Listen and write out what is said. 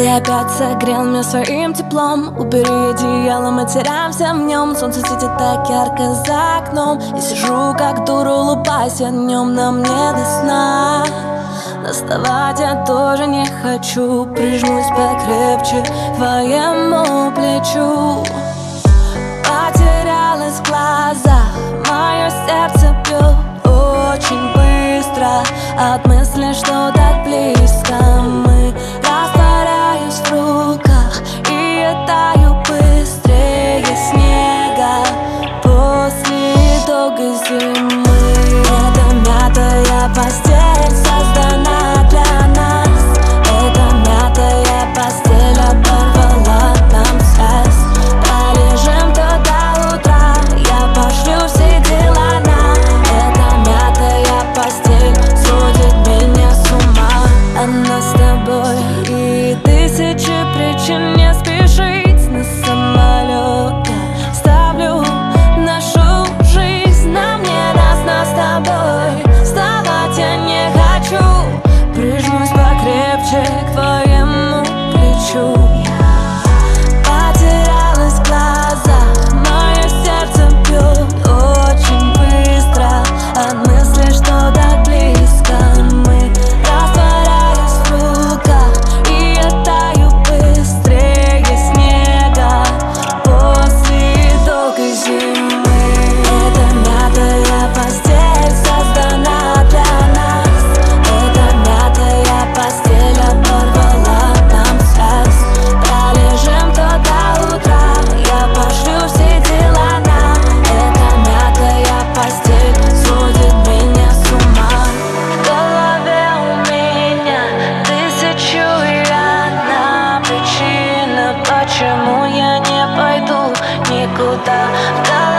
опять согрел меня своим теплом. Убери одеяло, мы теряемся в нем. Солнце светит так ярко за окном. И сижу как дура, улыбаясь днем, на мне до сна. Доставать я тоже не хочу. Прижмусь покрепче к твоему плечу. Потерялась в глазах, мое сердце бьет очень быстро от мысли, что так близко мы. Растворяюсь в руках, и я таю быстрее снега после долгой зимы. Эта мятая постель создана для нас. Эта мятая постель оборвала нам связь. Полежим то до утра, я пошлю все дела на. Эта мятая постель сводит меня с ума. Она с тобой и тысячи причин не спешить на самолет. Я ставлю нашу жизнь на мне, нас с тобой. Вставать я не хочу, прижмусь покрепче к твоему плечу. Потерялась в глазах, мое сердце бьет очень быстро от мысли, что так близко мы. Растворяюсь в руках, и я таю быстрее снега после долгой зимы. Эта мятая постель создана для нас. Эта мятая постель оборвала нам связь. Пролежим то до утра, я пошлю все дела на. Эта мятая постель сводит меня с ума. В голове у меня тысячу и одна причина, почему я не пойду никуда.